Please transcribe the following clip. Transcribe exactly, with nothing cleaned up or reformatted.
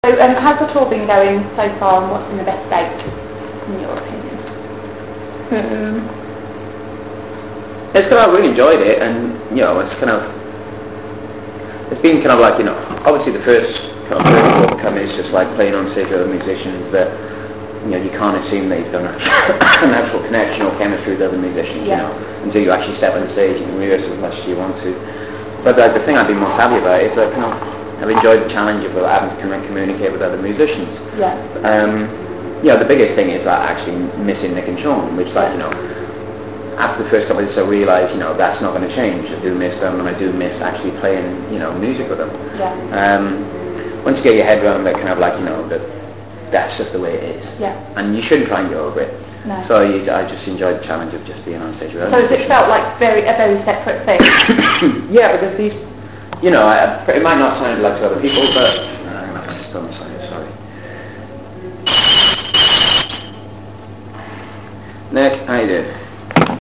So, um, how's the tour been going so far, and what's in the best state, in your opinion? Um, it's kind of, I've really enjoyed it, and you know, it's kind of, it's been kind of like, you know, obviously the first kind of tour come is just like playing on stage with other musicians that, you know, you can't assume that you've done an actual connection or chemistry with other musicians, yeah. you know, until you actually step on the stage and rehearse as much as you want to. But uh, the thing I've been most happy about is that kind of, I've enjoyed the challenge of having to come and communicate with other musicians. Yeah. Um, yeah, the biggest thing is like actually missing Nick and Sean, which like, you know, after the first couple of years I realised, you know, that's not going to change. I do miss them, and I do miss actually playing, you know, music with them. Yeah. Um, once you get your head around that, kind of like, you know, that that's just the way it is. Yeah. And you shouldn't try and get over it. No. So you, I just enjoyed the challenge of just being on stage with them. So it felt like very a very separate thing? Yeah, because these, you know, I, it might not sound like to other people, but uh, I'm going to have to stop myself, sorry. Nick, how you doing?